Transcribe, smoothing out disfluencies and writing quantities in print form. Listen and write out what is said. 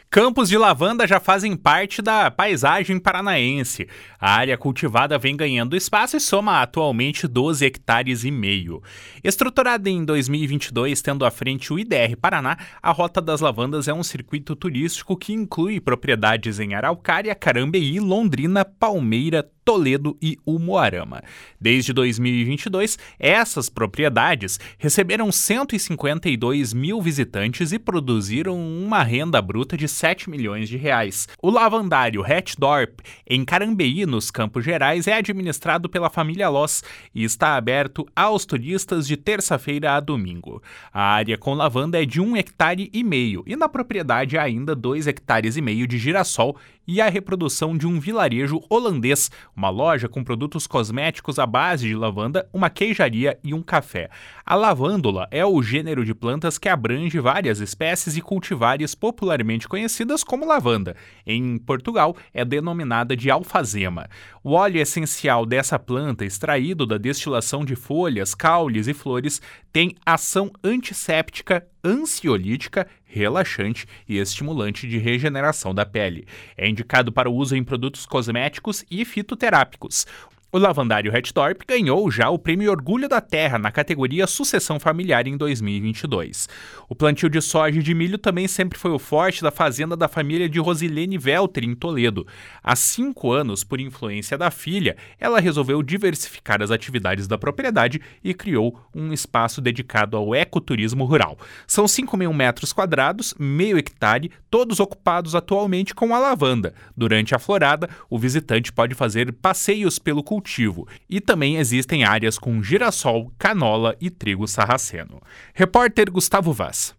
Campos de lavanda já fazem parte da paisagem paranaense. A área cultivada vem ganhando espaço e soma atualmente 12 hectares e meio. Estruturada em 2022, tendo à frente o IDR Paraná, a Rota das Lavandas é um circuito turístico que inclui propriedades em Araucária, Carambeí, Londrina, Palmeira, Toledo e Umuarama. Desde 2022, essas propriedades receberam 152 mil visitantes e produziram uma renda bruta de 7 milhões de reais. O lavandário Hetdorp, em Carambeí, nos Campos Gerais, é administrado pela família Loss e está aberto aos turistas de terça-feira a domingo. A área com lavanda é de 1,5 hectare e na propriedade há ainda 2,5 hectares de girassol e a reprodução de um vilarejo holandês, uma loja com produtos cosméticos à base de lavanda, uma queijaria e um café. A lavândula é o gênero de plantas que abrange várias espécies e cultivares popularmente conhecidas como lavanda. Em Portugal, é denominada de alfazema. O óleo essencial dessa planta, extraído da destilação de folhas, caules e flores, tem ação antisséptica, ansiolítica, relaxante e estimulante de regeneração da pele. É indicado para o uso em produtos cosméticos e fitoterápicos. O lavandário Hetdorp ganhou já o Prêmio Orgulho da Terra na categoria Sucessão Familiar em 2022. O plantio de soja e de milho também sempre foi o forte da fazenda da família de Rosilene Welter, em Toledo. Há 5 anos, por influência da filha, ela resolveu diversificar as atividades da propriedade e criou um espaço dedicado ao ecoturismo rural. São 5.000 metros quadrados, meio hectare, todos ocupados atualmente com a lavanda. Durante a florada, o visitante pode fazer passeios pelo cultivo e também existem áreas com girassol, canola e trigo sarraceno. Repórter Gustavo Vaz.